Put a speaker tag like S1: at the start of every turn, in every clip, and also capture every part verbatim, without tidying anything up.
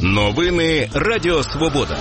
S1: Новини Радіо Свобода.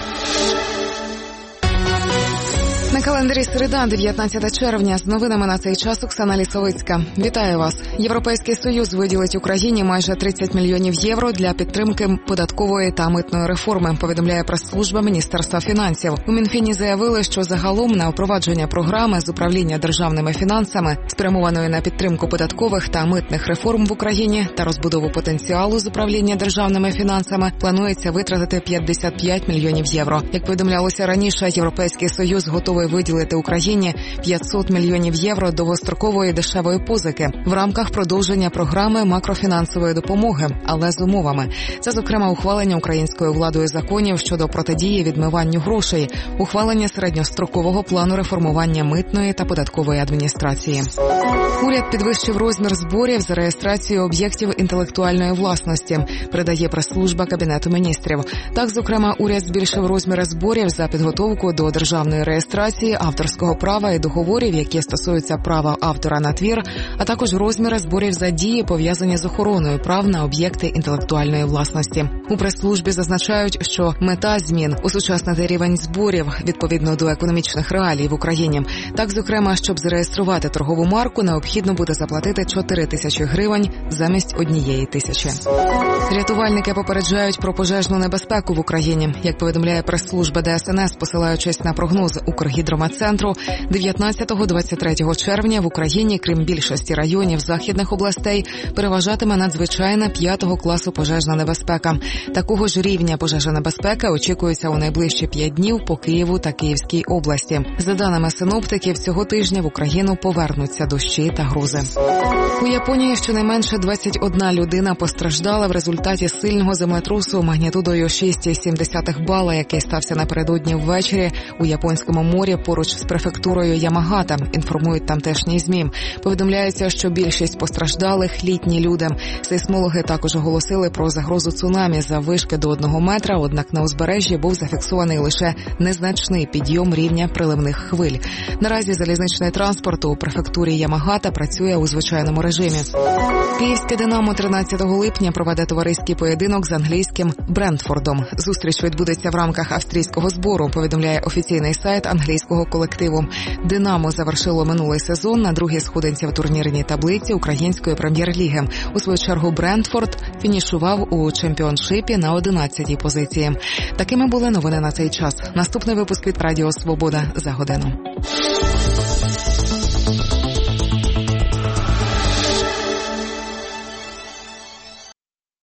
S2: На календарі середа, дев'ятнадцяте червня. З новинами на цей час Оксана Лісовицька. Вітаю вас. Європейський Союз виділить Україні майже тридцять мільйонів євро для підтримки податкової та митної реформи, повідомляє прес-служба Міністерства фінансів. У Мінфіні заявили, що загалом на впровадження програми з управління державними фінансами, спрямованої на підтримку податкових та митних реформ в Україні та розбудову потенціалу з управління державними фінансами, планується витратити п'ятдесят п'ять мільйонів євро. Як повідомлялося раніше, Європейський Союз готовий виділити Україні п'ятсот мільйонів євро довгострокової дешевої позики в рамках продовження програми макрофінансової допомоги, але з умовами. Це, зокрема, ухвалення українською владою законів щодо протидії відмиванню грошей, ухвалення середньострокового плану реформування митної та податкової адміністрації. Уряд підвищив розмір зборів за реєстрацію об'єктів інтелектуальної власності, передає прес-служба Кабінету міністрів. Так, зокрема, уряд збільшив розміри зборів за підготовку до державної реєстрації авторського права і договорів, які стосуються права автора на твір, а також розміри зборів за дії, пов'язані з охороною прав на об'єкти інтелектуальної власності. У прес-службі зазначають, що мета змін – усучаснити рівень зборів відповідно до економічних реалій в Україні. Так, зокрема, щоб зареєструвати торгову марку, необхідно буде заплатити чотири тисячі гривень замість однієї тисячі. Рятувальники попереджають про пожежну небезпеку в Україні. Як повідомляє прес-служба Де Ес Ен Ес, посилаючись на прогноз Укргідрометцентру, дев'ятнадцятого-двадцять третього червня в Україні, крім більшості районів західних областей, переважатиме надзвичайна п'ятого класу пожежна небезпека. Такого ж рівня пожежна небезпека очікується у найближчі п'ять днів по Києву та Київській області. За даними синоптиків, цього тижня в Україну повернуться дощі та грози. У Японії щонайменше двадцять одна людина постраждала в результаті сильного землетрусу магнітудою шість цілих сім десятих бала, який стався напередодні ввечері у Японському морі поруч з префектурою Ямагата, інформують тамтешні ЗМІ. Повідомляється, що більшість постраждалих – літні люди. Сейсмологи також оголосили про загрозу цунамі заввишки до одного метра, однак на узбережжі був зафіксований лише незначний підйом рівня приливних хвиль. Наразі залізничний транспорт у префектурі Ямагата працює у звичайному режимі. Київське «Динамо» тринадцятого липня проведе товариський поєдинок з англійським Брентфордом. Зустріч відбудеться в рамках австрійського збору, повідомляє офіційний сайт англійського колективу. «Динамо» завершило минулий сезон на другій сходинці в турнірній таблиці української прем'єр-ліги. У свою чергу Брентфорд фінішував у чемпіоншипі на одинадцятій позиції. Такими були новини на цей час. Наступний випуск від Радіо Свобода за годину.